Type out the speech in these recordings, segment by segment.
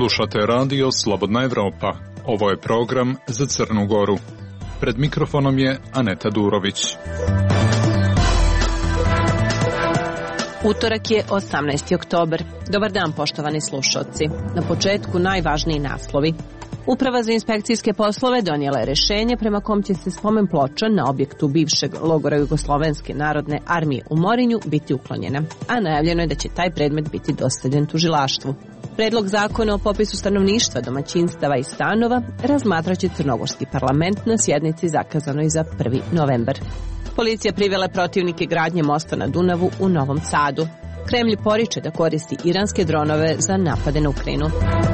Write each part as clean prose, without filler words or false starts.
Slušate radio Slobodna Evropa. Ovo je program za Crnu Goru. Pred mikrofonom je Aneta Durović. Utorak je 18. oktobar. Dobar dan, poštovani slušalci. Na početku najvažniji naslovi. Uprava za inspekcijske poslove donijela je rješenje prema kom će se spomen ploča na objektu bivšeg logora Jugoslovenske narodne armije u Morinju biti uklonjena, a najavljeno je da će taj predmet biti dostavljen tužilaštvu. Predlog zakona o popisu stanovništva, domaćinstava i stanova razmatraće crnogorski parlament na sjednici zakazanoj za 1. novembar. Policija privela protivnike gradnje mosta na Dunavu u Novom Sadu. Kremlj poriče da koristi iranske dronove za napade na Ukrajinu.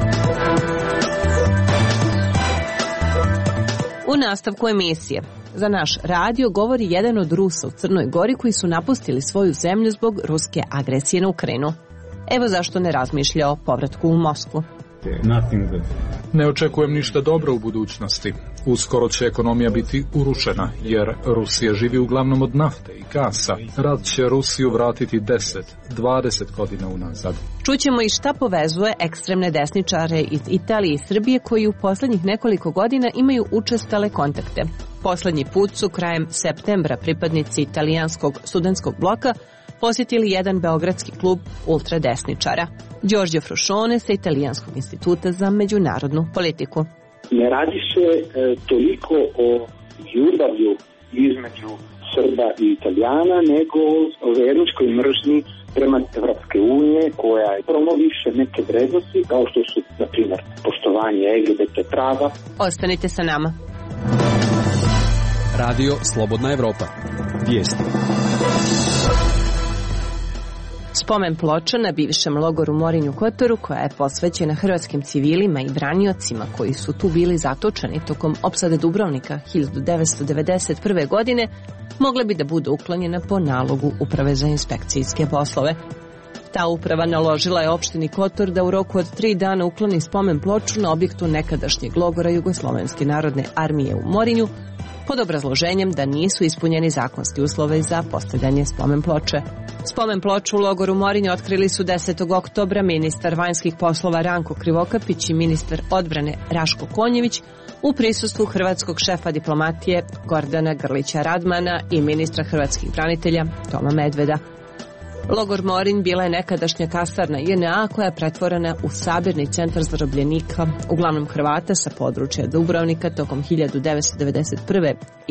U nastavku emisije za naš radio govori jedan od Rusa u Crnoj Gori koji su napustili svoju zemlju zbog ruske agresije na Ukrajinu. Evo zašto ne razmišlja o povratku u Moskvu. Ne očekujem ništa dobro u budućnosti. Uskoro će ekonomija biti urušena, jer Rusija živi uglavnom od nafte i gasa. Rat će Rusiju vratiti 10-20 godina unazad. Čućemo i šta povezuje ekstremne desničare iz Italije i Srbije koji u posljednjih nekoliko godina imaju učestale kontakte. Poslednji put su krajem septembra pripadnici italijanskog studentskog bloka posjetili jedan beogradski klub ultradesničara. Giorgio Fruscione sa Italijanskog instituta za međunarodnu politiku. Ne radi se toliko o ljubavlju između Srba i Italijana, nego o verničkoj mržnji prema Evropske unije, koja promoviše neke vrednosti, kao što su, na primjer, poštovanje LGBT prava. Ostanite sa nama. Radio Slobodna Evropa. Vijesti. Spomen ploča na bivšem logoru Morinju Kotoru, koja je posvećena hrvatskim civilima i braniocima koji su tu bili zatočeni tokom opsade Dubrovnika 1991. godine, mogla bi da bude uklonjena po nalogu Uprave za inspekcijske poslove. Ta uprava naložila je opštini Kotor da u roku od 3 dana ukloni spomen ploču na objektu nekadašnjeg logora Jugoslovenske narodne armije u Morinju, pod obrazloženjem da nisu ispunjeni zakonski uslovi za postavljanje spomen ploče. Spomen ploču u logoru Morinju otkrili su 10. oktobra ministar vanjskih poslova Ranko Krivokapić i ministar odbrane Raško Konjević u prisustvu hrvatskog šefa diplomatije Gordana Grlića Radmana i ministra hrvatskih branitelja Toma Medveda. Logor Morinj bila je nekadašnja kasarna JNA koja je pretvorena u sabirni centar zarobljenika, uglavnom Hrvata sa područja Dubrovnika tokom 1991. i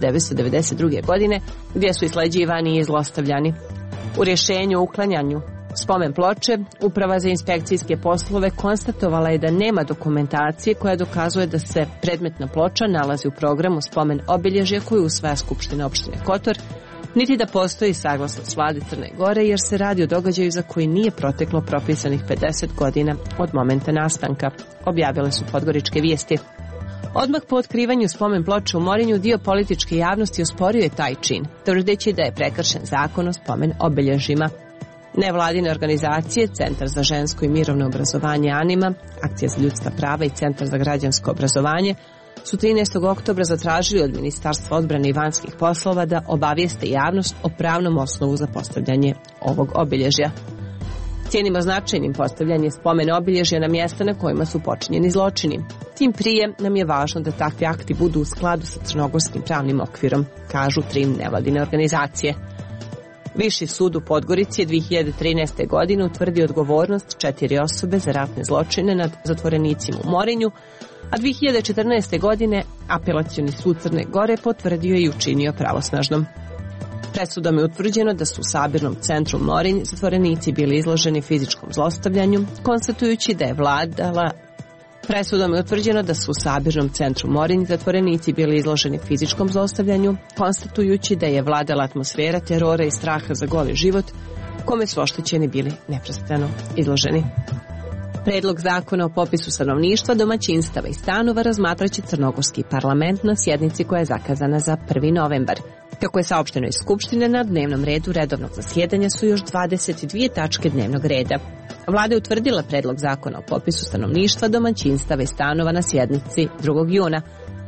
1992. godine, gdje su isleđivani i zlostavljani. U rješenju o uklanjanju spomen ploče, Uprava za inspekcijske poslove konstatovala je da nema dokumentacije koja dokazuje da se predmetna ploča nalazi u programu spomen obilježja koju usvaja Skupština opštine Kotor, niti da postoji saglasnost vlade Crne Gore, jer se radi o događaju za koji nije proteklo propisanih 50 godina od momenta nastanka, objavile su Podgoričke vijesti. Odmah po otkrivanju spomen ploče u Morinju dio političke javnosti osporio je taj čin, tvrdeći da je prekršen zakon o spomen obilježjima. Nevladine organizacije, Centar za žensko i mirovno obrazovanje Anima, Akcija za ljudska prava i Centar za građansko obrazovanje su 13. oktobra zatražili od Ministarstva odbrane i vanjskih poslova da obavijeste javnost o pravnom osnovu za postavljanje ovog obilježja. Cijenimo značajnim postavljanje spomen obilježja na mjesta na kojima su počinjeni zločini. Tim prije nam je važno da takvi akti budu u skladu sa crnogorskim pravnim okvirom, kažu 3 nevladine organizacije. Viši sud u Podgorici je 2013. godine utvrdio odgovornost 4 osobe za ratne zločine nad zatvorenicima u Morinju, a 2014. godine Apelacioni sud Crne Gore potvrdio i učinio pravosnažnom. Presudom je utvrđeno da su u sabirnom centru Morinj zatvorenici bili izloženi fizičkom zlostavljanju, konstatujući da je vladala Presudom je utvrđeno da su u sabirnom centru Morinj zatvorenici bili izloženi fizičkom zlostavljanju, konstatujući da je vladala atmosfera terora i straha za goli život, kome su oštećeni bili neprestano izloženi. Predlog zakona o popisu stanovništva, domaćinstava i stanova razmatraće crnogorski parlament na sjednici koja je zakazana za 1. novembar. Kako je saopšteno iz Skupštine, na dnevnom redu redovnog zasjedanja su još 22 tačke dnevnog reda. Vlada je utvrdila predlog zakona o popisu stanovništva, domaćinstava i stanova na sjednici 2. juna.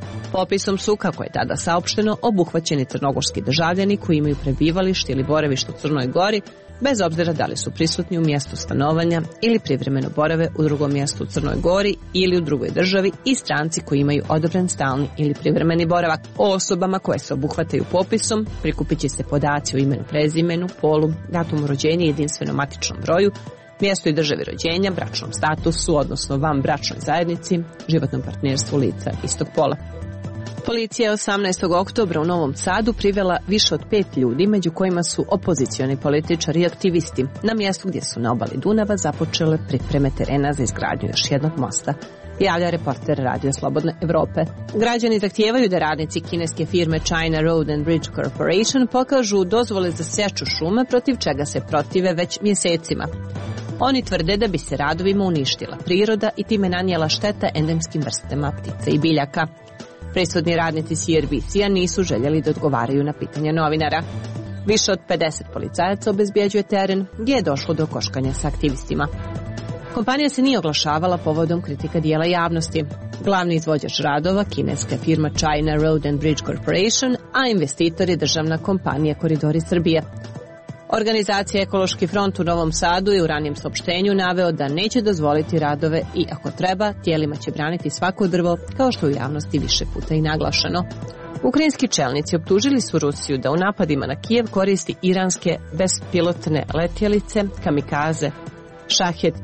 Popisom su, kako je tada saopšteno, obuhvaćeni crnogorski državljani koji imaju prebivalište ili boravište u Crnoj Gori, bez obzira da li su prisutni u mjestu stanovanja ili privremeno borave u drugom mjestu u Crnoj Gori ili u drugoj državi, i stranci koji imaju odobren stalni ili privremeni boravak. O osobama koje se obuhvataju popisom prikupit će se podaci o imenu, prezimenu, polu, datumu rođenja, jedinstvenom matičnom broju, mjestu i državi rođenja, bračnom statusu, odnosno vanbračnoj zajednici, životnom partnerstvu lica istog pola. Policija je 18. oktobra u Novom Sadu privela više od 5 ljudi, među kojima su opozicioni političari i aktivisti, na mjestu gdje su na obali Dunava započele pripreme terena za izgradnju još jednog mosta, javlja reporter Radio Slobodne Evrope. Građani zahtijevaju da radnici kineske firme China Road and Bridge Corporation pokažu dozvole za sječu šume, protiv čega se protive već mjesecima. Oni tvrde da bi se radovima uništila priroda i time nanijela šteta endemskim vrstama ptica i biljaka. Presudni radnici CRBC-a nisu željeli da odgovaraju na pitanja novinara. Više od 50 policajaca obezbjeđuje teren gdje je došlo do koškanja sa aktivistima. Kompanija se nije oglašavala povodom kritika dijela javnosti. Glavni izvođač radova, kineska firma China Road and Bridge Corporation, a investitor je državna kompanija Koridori Srbije. Organizacija Ekološki front u Novom Sadu je u ranijem saopštenju naveo da neće dozvoliti radove i, ako treba, tijelima će braniti svako drvo, kao što je u javnosti više puta i naglašeno. Ukrajinski čelnici optužili su Rusiju da u napadima na Kijev koristi iranske bespilotne letjelice kamikaze Shahed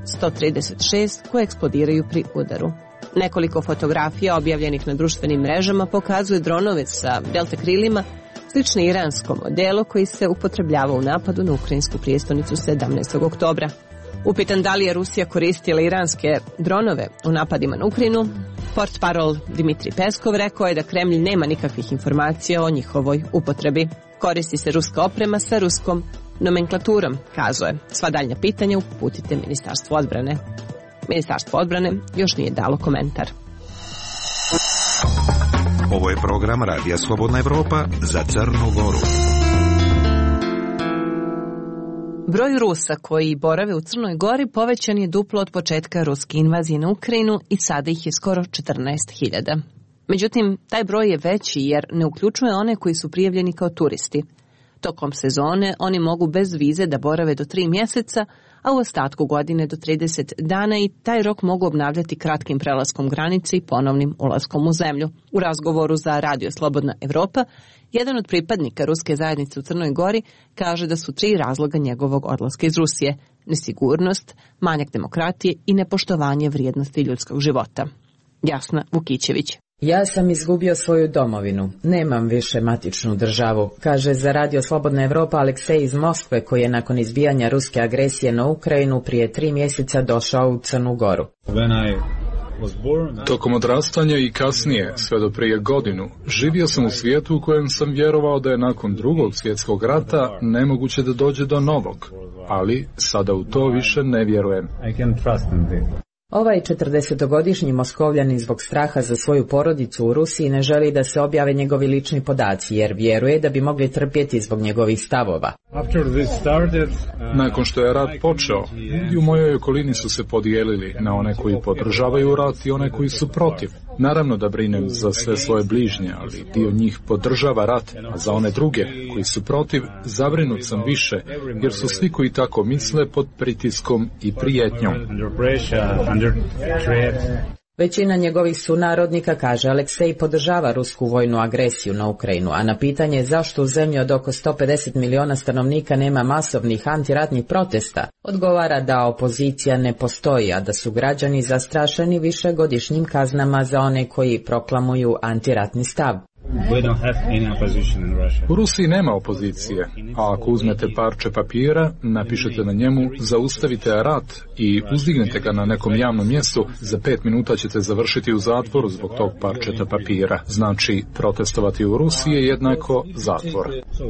136 koje eksplodiraju pri udaru. Nekoliko fotografija objavljenih na društvenim mrežama pokazuje dronove sa delta krilima slični iranskom modelu koji se upotrebljava u napadu na ukrajinsku prijestolnicu 17. oktobra. Upitan da li je Rusija koristila iranske dronove u napadima na Ukrajinu, portparol Dimitrij Peskov rekao je da Kremlj nema nikakvih informacija o njihovoj upotrebi. Koristi se ruska oprema sa ruskom nomenklaturom, kazao je. Sva daljnja pitanja uputite Ministarstvu odbrane. Ministarstvo odbrane još nije dalo komentar. Ovo je program Radija Slobodna Evropa za Crnu Goru. Broj Rusa koji borave u Crnoj Gori povećan je duplo od početka ruske invazije na Ukrajinu i sada ih je skoro 14.000. Međutim, taj broj je veći jer ne uključuje one koji su prijavljeni kao turisti. Tokom sezone oni mogu bez vize da borave do 3 mjeseca, a u ostatku godine do 30 dana, i taj rok mogu obnavljati kratkim prelaskom granice i ponovnim ulaskom u zemlju. U razgovoru za Radio Slobodna Evropa, jedan od pripadnika ruske zajednice u Crnoj Gori kaže da su 3 razloga njegovog odlaska iz Rusije: nesigurnost, manjak demokratije i nepoštovanje vrijednosti ljudskog života. Jasna Vukićević. Ja sam izgubio svoju domovinu, nemam više matičnu državu, kaže za Radio Slobodna Evropa Aleksej iz Moskve, koji je nakon izbijanja ruske agresije na Ukrajinu prije 3 mjeseca došao u Crnu Goru. Tokom odrastanja i kasnije, sve do prije godinu, živio sam u svijetu u kojem sam vjerovao da je nakon Drugog svjetskog rata nemoguće da dođe do novog, ali sada u to više ne vjerujem. Ovaj 40-godišnji Moskovljanin zbog straha za svoju porodicu u Rusiji ne želi da se objave njegovi lični podaci, jer vjeruje da bi mogli trpjeti zbog njegovih stavova. Nakon što je rat počeo, ljudi u mojoj okolini su se podijelili na one koji podržavaju rat i one koji su protiv. Naravno da brinem za sve svoje bližnje, ali dio njih podržava rat, a za one druge koji su protiv zabrinut sam više, jer su svi koji tako misle pod pritiskom i prijetnjom. Većina njegovih sunarodnika, kaže Aleksej, podržava rusku vojnu agresiju na Ukrajinu, a na pitanje zašto u zemlji od oko 150 miliona stanovnika nema masovnih antiratnih protesta, odgovara da opozicija ne postoji, a da su građani zastrašeni višegodišnjim kaznama za one koji proklamuju antiratni stav. U Rusiji nema opozicije, a ako uzmete parče papira, napišete na njemu zaustavite rat i uzdignete ga na nekom javnom mjestu, za 5 minuta ćete završiti u zatvoru zbog tog parčeta papira. Znači, protestovati u Rusiji je jednako zatvor.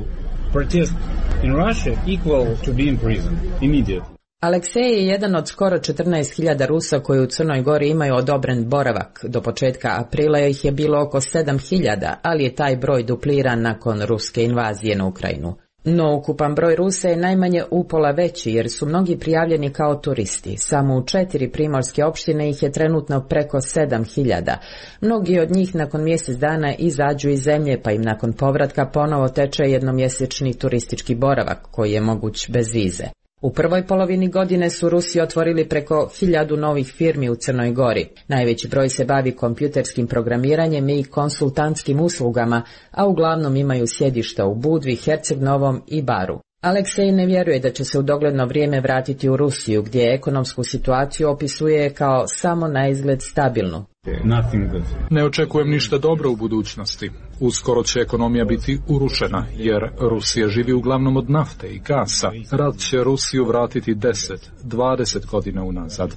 Aleksej je jedan od skoro 14.000 Rusa koji u Crnoj Gori imaju odobren boravak. Do početka aprila ih je bilo oko 7.000, ali je taj broj dupliran nakon ruske invazije na Ukrajinu. No ukupan broj Rusa je najmanje upola veći jer su mnogi prijavljeni kao turisti. Samo u 4 primorske opštine ih je trenutno preko 7.000. Mnogi od njih nakon mjesec dana izađu iz zemlje pa im nakon povratka ponovo teče jednomjesečni turistički boravak koji je moguć bez vize. U prvoj polovini godine su Rusi otvorili preko 1000 novih firmi u Crnoj Gori. Najveći broj se bavi kompjuterskim programiranjem i konsultantskim uslugama, a uglavnom imaju sjedišta u Budvi, Herceg Novom i Baru. Aleksej ne vjeruje da će se u dogledno vrijeme vratiti u Rusiju, gdje ekonomsku situaciju opisuje kao samo naizgled stabilnu. Ne očekujem ništa dobro u budućnosti. Uskoro će ekonomija biti urušena, jer Rusija živi uglavnom od nafte i gasa. Rat će Rusiju vratiti 10-20 godina unazad.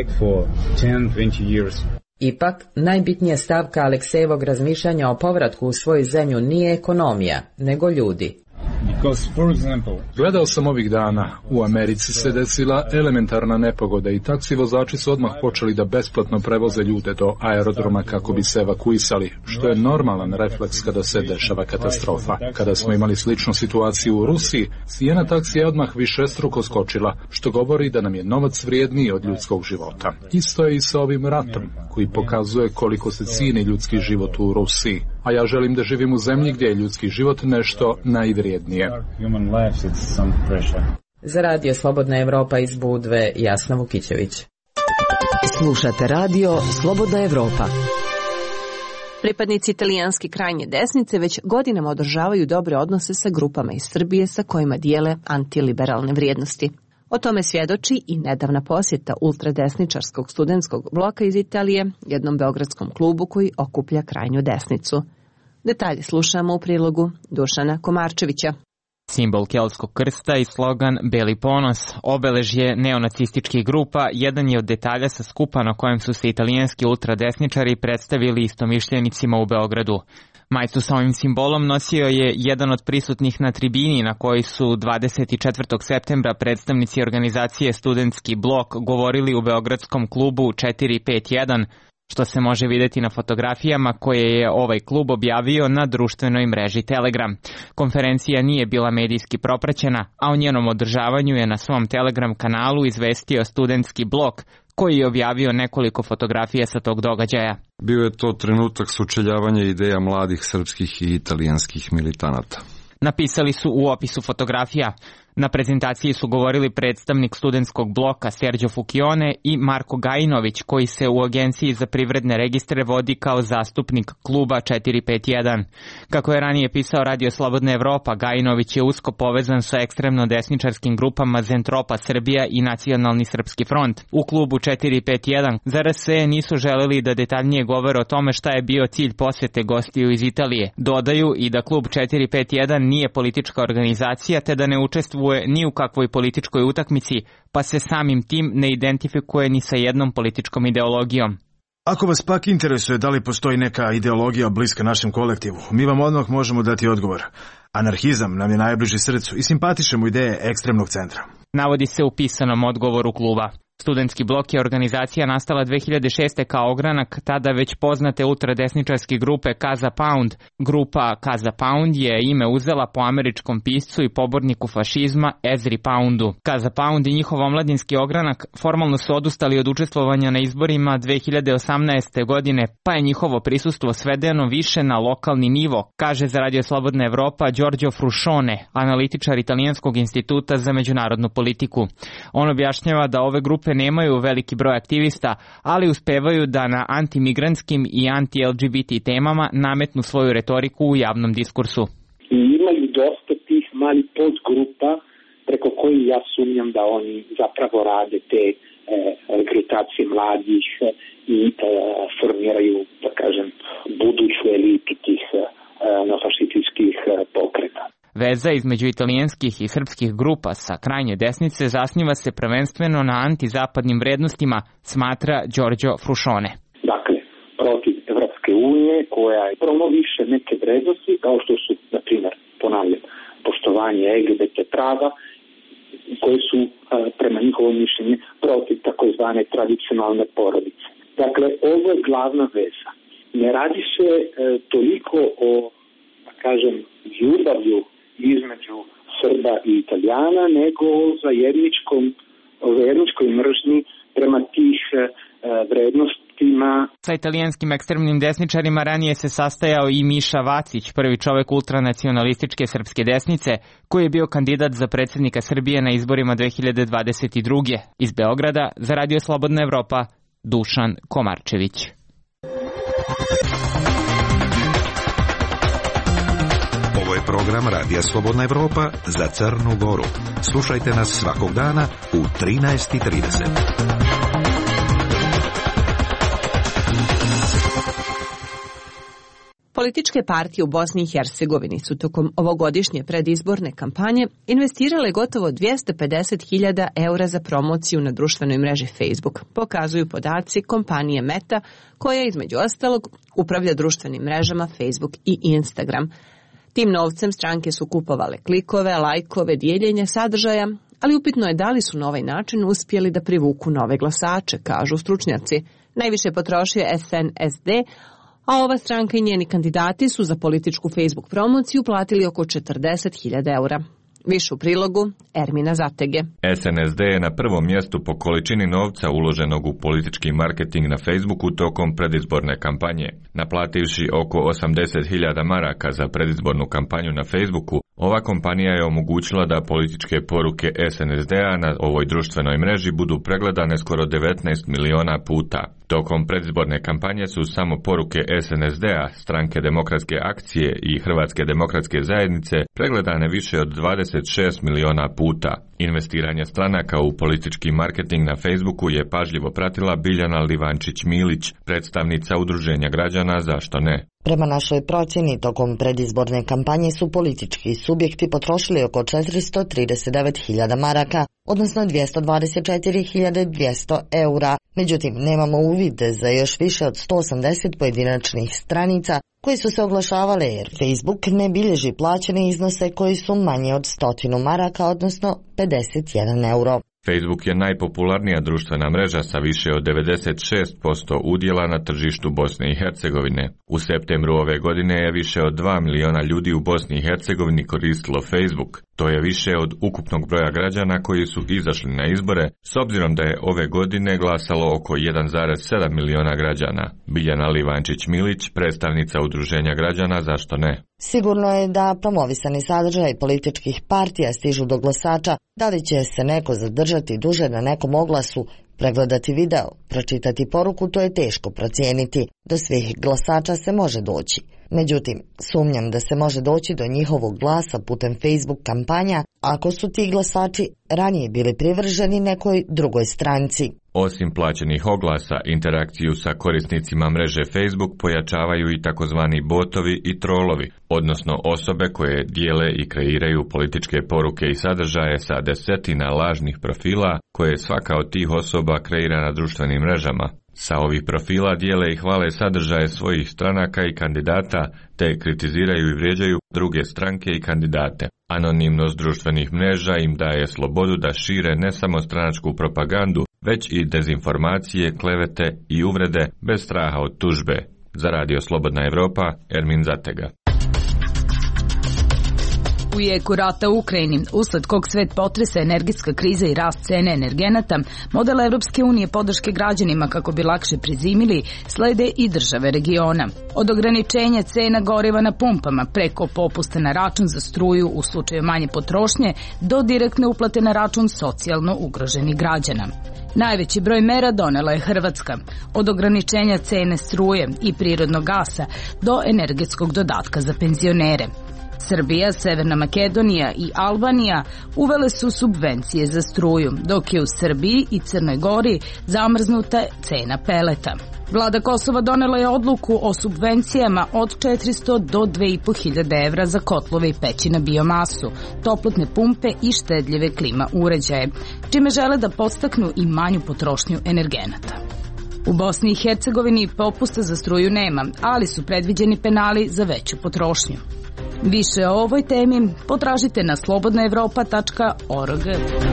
Ipak, najbitnija stavka Aleksejevog razmišljanja o povratku u svoju zemlju nije ekonomija, nego ljudi. Gledao sam ovih dana, u Americi se desila elementarna nepogoda i taksi vozači su odmah počeli da besplatno prevoze ljude do aerodroma kako bi se evakuisali, što je normalan refleks kada se dešava katastrofa. Kada smo imali sličnu situaciju u Rusiji, cijena taksija je odmah višestruko skočila, što govori da nam je novac vrijedniji od ljudskog života. Isto je i sa ovim ratom, koji pokazuje koliko se cijeni ljudski život u Rusiji. A ja želim da živim u zemlji gdje je ljudski život nešto najvrijednije. Za Radio Slobodna Evropa iz Budve, Jasna Vukićević. Slušate Radio Slobodna Evropa. Pripadnici italijanske krajnje desnice već godinama održavaju dobre odnose sa grupama iz Srbije sa kojima dijele antiliberalne vrijednosti. O tome svjedoči i nedavna posjeta ultradesničarskog studentskog bloka iz Italije jednom beogradskom klubu koji okuplja krajnju desnicu. Detalje slušamo u prilogu Dušana Komarčevića. Simbol keltskog krsta i slogan Beli ponos, obeležje neonacističkih grupa, jedan je od detalja sa skupa na kojem su se italijanski ultradesničari predstavili istomišljenicima u Beogradu. Majicu sa ovim simbolom nosio je jedan od prisutnih na tribini na kojoj su 24. septembra predstavnici organizacije Studentski blok govorili u beogradskom klubu 451, što se može vidjeti na fotografijama koje je ovaj klub objavio na društvenoj mreži Telegram. Konferencija nije bila medijski propraćena, a o njenom održavanju je na svom Telegram kanalu izvestio Studentski blok, koji je objavio nekoliko fotografija sa tog događaja. Bio je to trenutak sučeljavanja ideja mladih srpskih i italijanskih militanata. Napisali su u opisu fotografija. Na prezentaciji su govorili predstavnik studentskog bloka Sergio Fucchione i Marko Gajinović, koji se u Agenciji za privredne registre vodi kao zastupnik kluba 451. Kako je ranije pisao Radio Slobodna Evropa, Gajinović je usko povezan sa ekstremno desničarskim grupama Zentropa Srbija i Nacionalni srpski front. U klubu 451 za RSE nisu želeli da detaljnije govore o tome šta je bio cilj posjete gostiju iz Italije. Dodaju i da klub 451 nije politička organizacija te da ne učestvuje ni u kakvoj političkoj utakmici, pa se samim tim ne identifikuje ni sa jednom političkom ideologijom. Ako vas pak interesuje da li postoji neka ideologija bliska našem kolektivu, mi vam odmah možemo dati odgovor. Anarhizam nam je najbliži srcu i simpatišemo ideje ekstremnog centra. Navodi se u pisanom odgovoru kluba. Studentski blok je organizacija nastala 2006. kao ogranak tada već poznate ultradesničarske grupe Casa Pound. Grupa Casa Pound je ime uzela po američkom piscu i poborniku fašizma Ezri Poundu. Casa Pound i njihov omladinski ogranak formalno su odustali od učestvovanja na izborima 2018. godine, pa je njihovo prisustvo svedeno više na lokalni nivo, kaže za Radio Slobodna Evropa Giorgio Fruscione, analitičar Italijanskog instituta za međunarodnu politiku. On objašnjava da ove grupe nemaju veliki broj aktivista, ali uspevaju da na antimigrantskim i anti-LGBT temama nametnu svoju retoriku u javnom diskursu. I imaju dosta tih malih podgrupa preko koji ja sumnjam da oni zapravo rade te rekrutacije mladih i formiraju, da kažem, buduću elitu tih neofašističkih pokreta. Veza između italijanskih i srpskih grupa sa krajnje desnice zasniva se prvenstveno na antizapadnim vrednostima, smatra Giorgio Fruscione. Dakle, protiv Evropske unije koja je promoviše neke vrednosti kao što su, na primjer, ponavljam, poštovanje LGBT prava, koje su prema njihovom mišljenju protiv takozvane tradicionalne porodice. Dakle, ovo je glavna veza. Ne radi se toliko o, da kažem, ljubavlju između Srba i Italijana, nego o zajedničkoj mržnji prema tih vrednostima. Sa italijanskim ekstremnim desničarima ranije se sastajao i Miša Vacić, prvi čovek ultranacionalističke srpske desnice, koji je bio kandidat za predsjednika Srbije na izborima 2022. Iz Beograda za Radio Slobodna Evropa, Dušan Komarčević. Ovo je program Radija Slobodna Evropa za Crnu Goru. Slušajte nas svakog dana u 13:30. Političke partije u Bosni i Hercegovini su tokom ovogodišnje predizborne kampanje investirale gotovo 250.000 eura za promociju na društvenoj mreži Facebook, pokazuju podaci kompanije Meta, koja između ostalog upravlja društvenim mrežama Facebook i Instagram. Tim novcem stranke su kupovale klikove, lajkove, dijeljenje sadržaja, ali upitno je da li su na ovaj način uspjeli da privuku nove glasače, kažu stručnjaci. Najviše potrošio SNSD, a ova stranka i njeni kandidati su za političku Facebook promociju platili oko 40.000 eura. Više u prilogu Ermina Zatege. SNSD je na prvom mjestu po količini novca uloženog u politički marketing na Facebooku tokom predizborne kampanje. Naplativši oko 80.000 maraka za predizbornu kampanju na Facebooku, ova kompanija je omogućila da političke poruke SNSD-a na ovoj društvenoj mreži budu pregledane skoro 19 miliona puta. Tokom predizborne kampanje su samo poruke SNSD-a, Stranke demokratske akcije i Hrvatske demokratske zajednice pregledane više od 26 miliona puta. Investiranje stranaka u politički marketing na Facebooku je pažljivo pratila Biljana Livančić-Milić, predstavnica Udruženja građana Zašto ne? Prema našoj procjeni, tokom predizborne kampanje su politički subjekti potrošili oko 439.000 maraka, odnosno 224.200 eura. Međutim, nemamo uvide za još više od 180 pojedinačnih stranica koje su se oglašavale jer Facebook ne bilježi plaćene iznose koji su manje od 100 maraka, odnosno 51 euro. Facebook je najpopularnija društvena mreža sa više od 96% udjela na tržištu Bosne i Hercegovine. U septembru ove godine je više od 2 miliona ljudi u Bosni i Hercegovini koristilo Facebook. To je više od ukupnog broja građana koji su izašli na izbore, s obzirom da je ove godine glasalo oko 1,7 miliona građana. Biljana Livančić-Milić, predstavnica Udruženja građana Zašto ne? Sigurno je da promovisani sadržaj političkih partija stižu do glasača. Da li će se neko zadržati duže na nekom oglasu, pregledati video, pročitati poruku, to je teško procijeniti. Do svih glasača se može doći. Međutim, sumnjam da se može doći do njihovog glasa putem Facebook kampanja ako su ti glasači ranije bili privrženi nekoj drugoj stranci. Osim plaćenih oglasa, interakciju sa korisnicima mreže Facebook pojačavaju i takozvani botovi i trolovi, odnosno osobe koje dijele i kreiraju političke poruke i sadržaje sa desetina lažnih profila koje svaka od tih osoba kreira na društvenim mrežama. Sa ovih profila dijele i hvale sadržaje svojih stranaka i kandidata, te kritiziraju i vrijeđaju druge stranke i kandidate. Anonimnost društvenih mreža im daje slobodu da šire ne samo stranačku propagandu, već i dezinformacije, klevete i uvrede bez straha od tužbe. Za Radio Slobodna Evropa, Ermin Zatega. U jeku rata u Ukrajini, usled kog svet potresa energetska kriza i rast cene energenata, model Evropske unije podrške građanima kako bi lakše prezimili, slede i države regiona. Od ograničenja cena goriva na pumpama, preko popusta na račun za struju u slučaju manje potrošnje, do direktne uplate na račun socijalno ugroženih građana. Najveći broj mera donela je Hrvatska, od ograničenja cene struje i prirodnog gasa do energetskog dodatka za penzionere. Srbija, Severna Makedonija i Albanija uvele su subvencije za struju, dok je u Srbiji i Crnoj Gori zamrznuta cena peleta. Vlada Kosova donela je odluku o subvencijama od 400 do 2.500 evra za kotlove i peći na biomasu, toplotne pumpe i štedljive klima uređaje, čime žele da podstaknu i manju potrošnju energenata. U Bosni i Hercegovini popusta za struju nema, ali su predviđeni penali za veću potrošnju. Više o ovoj temi potražite na slobodnaevropa.org.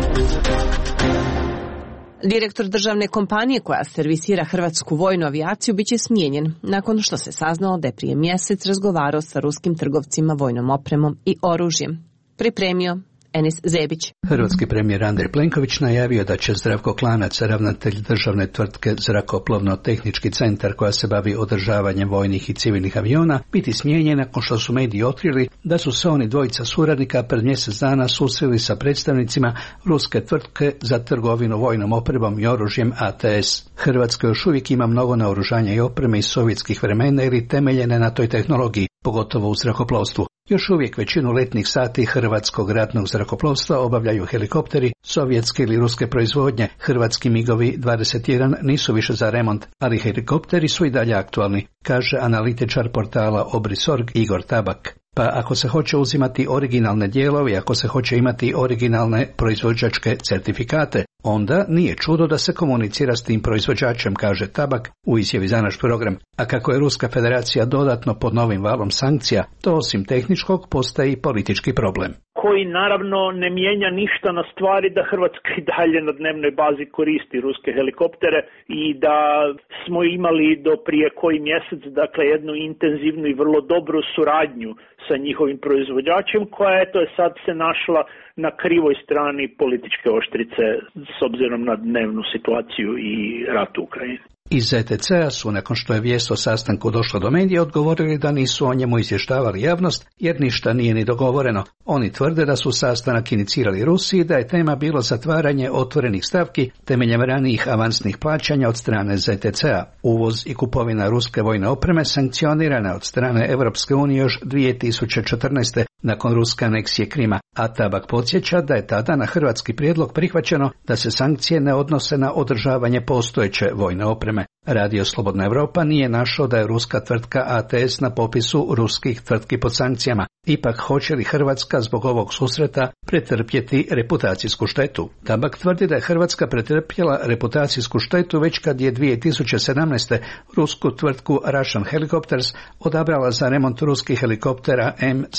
Direktor državne kompanije koja servisira hrvatsku vojnu avijaciju biće smijenjen nakon što se saznalo da je prije mjesec razgovarao sa ruskim trgovcima vojnom opremom i oružjem. Pripremio Enis Zebić. Hrvatski premijer Andrej Plenković najavio da će Zdravko Klanac, ravnatelj državne tvrtke Zrakoplovno-tehnički centar koja se bavi održavanjem vojnih i civilnih aviona, biti smijenjen nakon što su mediji otkrili da su se oni dvojica suradnika pred mjesec dana susreli sa predstavnicima ruske tvrtke za trgovinu vojnom opremom i oružjem ATS. Hrvatska još uvijek ima mnogo naoružanja i opreme iz sovjetskih vremena ili temeljene na toj tehnologiji, pogotovo u zrakoplovstvu. Još uvijek većinu letnih sati hrvatskog ratnog zrakoplovstva obavljaju helikopteri sovjetske ili ruske proizvodnje. Hrvatski MiG-ovi 21 nisu više za remont, ali helikopteri su i dalje aktualni, kaže analitičar portala Obris.org Igor Tabak. Pa ako se hoće uzimati originalne dijelove, ako se hoće imati originalne proizvođačke certifikate, onda nije čudo da se komunicira s tim proizvođačem, kaže Tabak u izjavi za naš program. A kako je Ruska federacija dodatno pod novim valom sankcija, to osim tehničkog postaje i politički problem. Koji naravno ne mijenja ništa na stvari da Hrvatska i dalje na dnevnoj bazi koristi ruske helikoptere i da smo imali do prije koji mjesec, dakle, jednu intenzivnu i vrlo dobru suradnju sa njihovim proizvođačem koja je sad se našla na krivoj strani političke oštrice s obzirom na dnevnu situaciju i rat u Ukrajini. Iz ZTC-a su, nakon što je vijest o sastanku došla do medija, odgovorili da nisu o njemu izvještavali javnost, jer ništa nije ni dogovoreno. Oni tvrde da su sastanak inicirali Rusiji, da je tema bilo zatvaranje otvorenih stavki temeljem ranijih avansnih plaćanja od strane ZTC-a. Uvoz i kupovina ruske vojne opreme sankcionirana od strane Europske unije još 2014. nakon ruske aneksije Krima, a Tabak podsjeća da je tada na hrvatski prijedlog prihvaćeno da se sankcije ne odnose na održavanje postojeće vojne opreme. Radio Slobodna Evropa nije našao da je ruska tvrtka ATS na popisu ruskih tvrtki pod sankcijama. Ipak, hoće li Hrvatska zbog ovog susreta pretrpjeti reputacijsku štetu? Tabak tvrdi da je Hrvatska pretrpjela reputacijsku štetu već kad je 2017. rusku tvrtku Russian Helicopters odabrala za remont ruskih helikoptera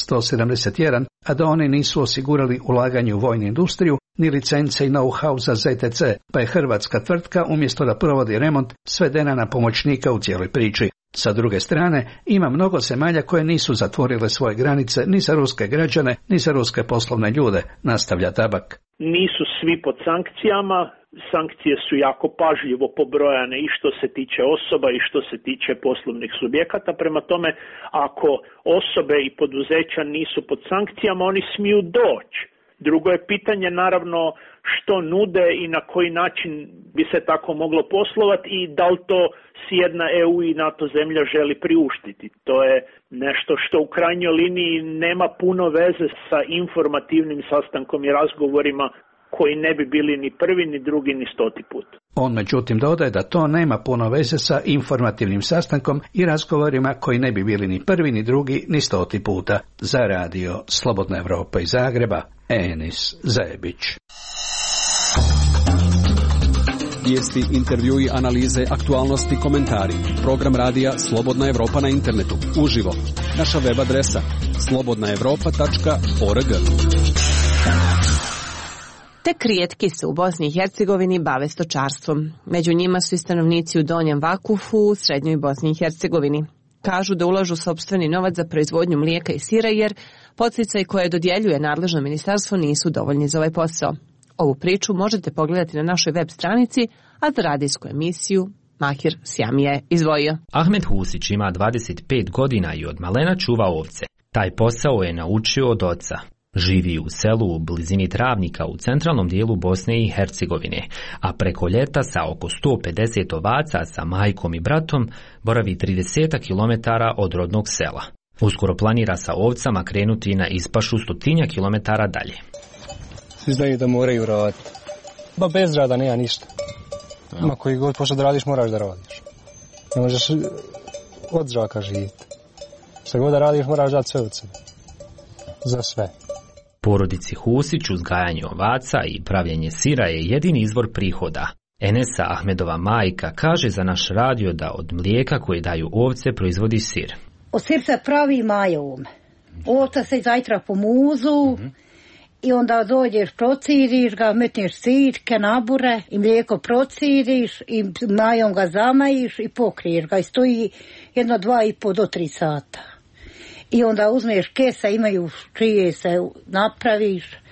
M171, a da oni nisu osigurali ulaganje u vojnu industriju ni licence i know-how za ZTC, pa je hrvatska tvrtka umjesto da provodi remont svedena na pomoćnika u cijeloj priči. Sa druge strane, ima mnogo zemalja koje nisu zatvorile svoje granice ni za ruske građane, ni za ruske poslovne ljude, nastavlja Tabak. Nisu svi pod sankcijama, sankcije su jako pažljivo pobrojane i što se tiče osoba i što se tiče poslovnih subjekata, prema tome ako osobe i poduzeća nisu pod sankcijama, oni smiju doći. Drugo je pitanje naravno što nude i na koji način bi se tako moglo poslovati i da li to si jedna EU i NATO zemlja želi priuštiti. To je nešto što u krajnjoj liniji nema puno veze sa informativnim sastankom i razgovorima koji ne bi bili ni prvi, ni drugi, ni 100. put. On međutim dodaje da to nema puno veze sa informativnim sastankom i razgovorima koji ne bi bili ni prvi, ni drugi, ni 100. puta. Za radio Slobodna Evropa iz Zagreba, Enis Zebić. Vijesti, intervjui, analize, aktualnosti, komentari. Program radija Slobodna Evropa na internetu. Uživo. Naša web adresa slobodnaevropa.org. Tek rijetki se u Bosni i Hercegovini bave stočarstvom. Među njima su i stanovnici u Donjem Vakufu u srednjoj Bosni i Hercegovini. Kažu da ulažu sopstveni novac za proizvodnju mlijeka i sira jer podsticaji koje dodjeljuje nadležno ministarstvo nisu dovoljni za ovaj posao. Ovu priču možete pogledati na našoj web stranici, a za radijsku emisiju Mahir Sjami je izdvojio. Ahmed Husić ima 25 godina i od malena čuva ovce. Taj posao je naučio od oca. Živi u selu u blizini Travnika u centralnom dijelu Bosne i Hercegovine, a preko ljeta sa oko 150 ovaca sa majkom i bratom boravi 30 km od rodnog sela. Uskoro planira sa ovcama krenuti na ispašu 100 km dalje. Svi znaju da moraju raditi. Ba bez rada nema ništa. Ma koji god pošto da radiš, moraš da radiš. Ne možeš od žaka živjeti. Što god da radiš, moraš dati sve od sebe. Za sve. Porodici Husić uzgajanje ovaca i pravljenje sira je jedini izvor prihoda. Enesa, Ahmedova majka, kaže za naš radio da od mlijeka koje daju ovce proizvodi sir. Od sir se pravi majom. Ovca se zajtra po muzu i onda dođeš, prociriš ga, metneš sirke, nabure i mlijeko prociriš i majom ga zamajiš i pokriješ ga i stoji 2,5 do 3 sata. I onda uzmeš kesa, imaju čije se napraviš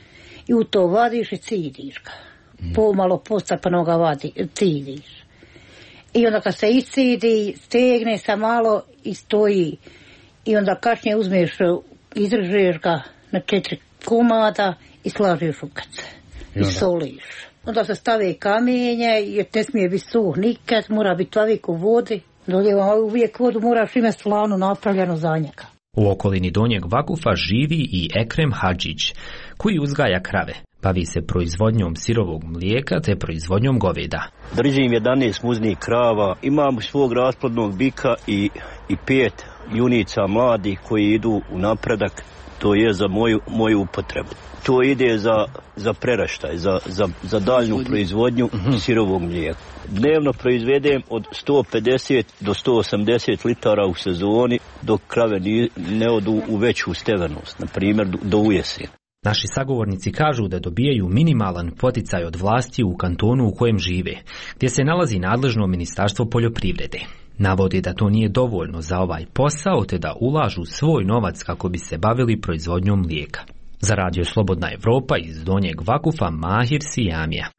i u to vadiš i ciriš ga. Pomalo pocapano ga ciriš. I onda kad se iscidi, stegne se malo i stoji. I onda kasnije uzmeš, izrežeš ga na 4 komada i slažeš u kace. I soliš. Onda se stave kamenje, jer ne smije biti suh nikad, mora biti uvijek u vodi. Uvijek vodu moraš imati slanu napravljeno za njega. U okolini Donjeg Vakufa živi i Ekrem Hadžić, koji uzgaja krave. Bavi se proizvodnjom sirovog mlijeka te proizvodnjom goveda. Držim 11 muznih krava, imam svog rasplodnog bika i 5 junica mladih koji idu u napredak, to je za moju upotrebu. To ide za preraštaj, za daljnju proizvodnju sirovog mlijeka. Dnevno proizvedem od 150 do 180 litara u sezoni, dok krave ne odu u veću stevenost, na primjer do ujesen. Naši sagovornici kažu da dobijaju minimalan poticaj od vlasti u kantonu u kojem žive, gdje se nalazi nadležno Ministarstvo poljoprivrede. Navode da to nije dovoljno za ovaj posao, te da ulažu svoj novac kako bi se bavili proizvodnjom mlijeka. Za Radio Slobodna Evropa iz Donjeg Vakufa, Mahir Sijamija.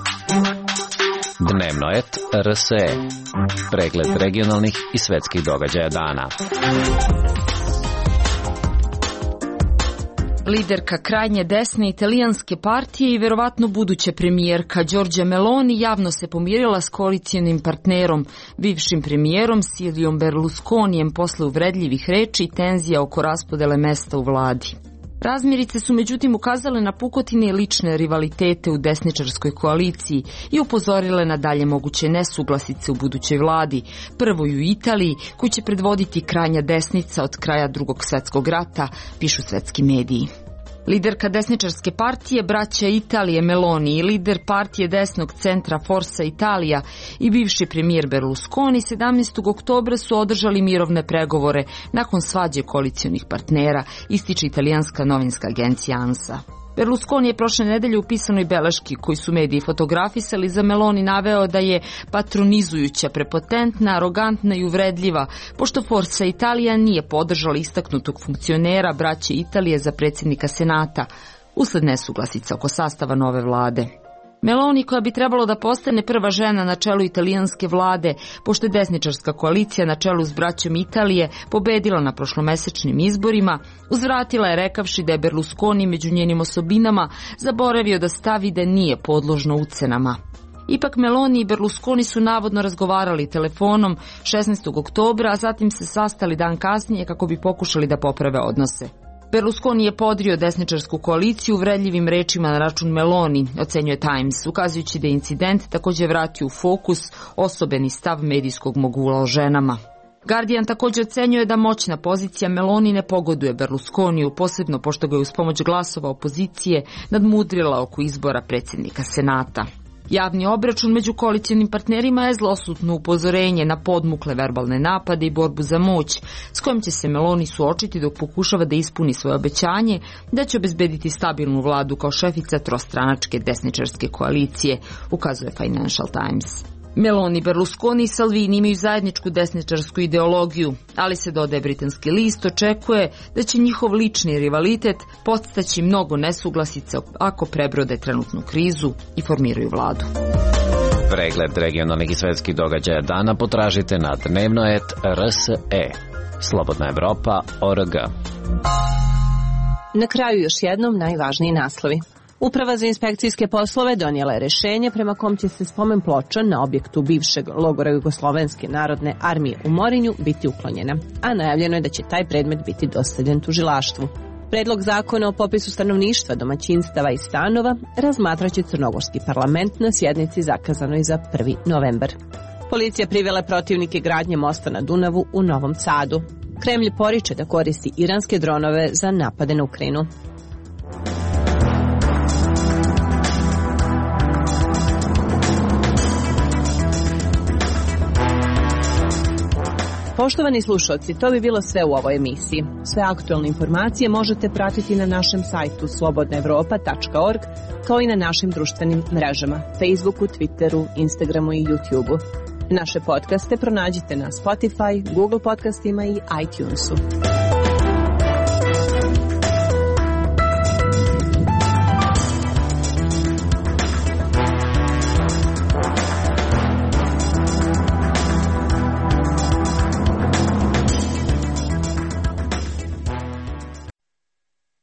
Dnevno et RSE. Pregled regionalnih i svetskih događaja dana. Liderka krajnje desne italijanske partije i verovatno buduća premijerka Giorgia Meloni javno se pomirila s koalicijonim partnerom, bivšim premijerom Silviom Berlusconijem posle uvredljivih reči i tenzija oko raspodele mesta u vladi. Razmirice su međutim ukazale na pukotine i lične rivalitete u desničarskoj koaliciji i upozorile na dalje moguće nesuglasice u budućoj vladi, prvoj u Italiji, koju će predvoditi krajnja desnica od kraja Drugog svjetskog rata, pišu svetski mediji. Liderka desničarske partije Braća Italije Meloni i lider partije desnog centra Forza Italia i bivši premijer Berlusconi 17. oktobra su održali mirovne pregovore nakon svađe koalicijonih partnera, ističe italijanska novinska agencija ANSA. Berlusconi je prošle nedelje u pisanoj beleški, koji su mediji fotografisali, za Meloni naveo da je patronizujuća, prepotentna, arogantna i uvredljiva, pošto Forza Italia nije podržala istaknutog funkcionera Braće Italije za predsjednika Senata, usled nesuglasica oko sastava nove vlade. Meloni, koja bi trebalo da postane prva žena na čelu italijanske vlade, pošto je desničarska koalicija na čelu s Braćom Italije pobedila na prošlomesečnim izborima, uzvratila je rekavši da je Berlusconi među njenim osobinama zaboravio da stavi da nije podložno ucenama. Ipak Meloni i Berlusconi su navodno razgovarali telefonom 16. oktobra, a zatim se sastali dan kasnije kako bi pokušali da poprave odnose. Berlusconi je podrio desničarsku koaliciju uvredljivim rečima na račun Meloni, ocenjuje Times, ukazujući da je incident također vratio u fokus osobeni stav medijskog mogula o ženama. Guardian također ocenjuje da moćna pozicija Meloni ne pogoduje Berlusconiju, posebno pošto ga je uz pomoć glasova opozicije nadmudrila oko izbora predsjednika Senata. Javni obračun među koalicijonim partnerima je zlosutno upozorenje na podmukle verbalne napade i borbu za moć, s kojim će se Meloni suočiti dok pokušava da ispuni svoje obećanje da će obezbediti stabilnu vladu kao šefica trostranačke desničarske koalicije, ukazuje Financial Times. Meloni, Berlusconi i Salvini imaju zajedničku desničarsku ideologiju, ali se, dodaje britanski list, očekuje da će njihov lični rivalitet podstaći mnogo nesuglasica ako prebrode trenutnu krizu i formiraju vladu. Pregled regionalnih i svetskih događaja dana potražite na dnevnoet.rse. Slobodna Evropa.org. Na kraju još jednom najvažniji naslovi. Uprava za inspekcijske poslove donijela je rješenje prema kom će se spomen ploča na objektu bivšeg logora Jugoslovenske narodne armije u Morinju biti uklonjena, a najavljeno je da će taj predmet biti dostavljen tužilaštvu. Predlog zakona o popisu stanovništva, domaćinstava i stanova razmatraće crnogorski parlament na sjednici zakazanoj za 1. novembar. Policija privela protivnike gradnje mosta na Dunavu u Novom Sadu. Kremlj poriče da koristi iranske dronove za napade na Ukrajinu. Poštovani slušalci, to bi bilo sve u ovoj emisiji. Sve aktualne informacije možete pratiti na našem sajtu slobodnaevropa.org, kao i na našim društvenim mrežama, Facebooku, Twitteru, Instagramu i YouTubeu. Naše podcaste pronađite na Spotify, Google podcastima i iTunesu.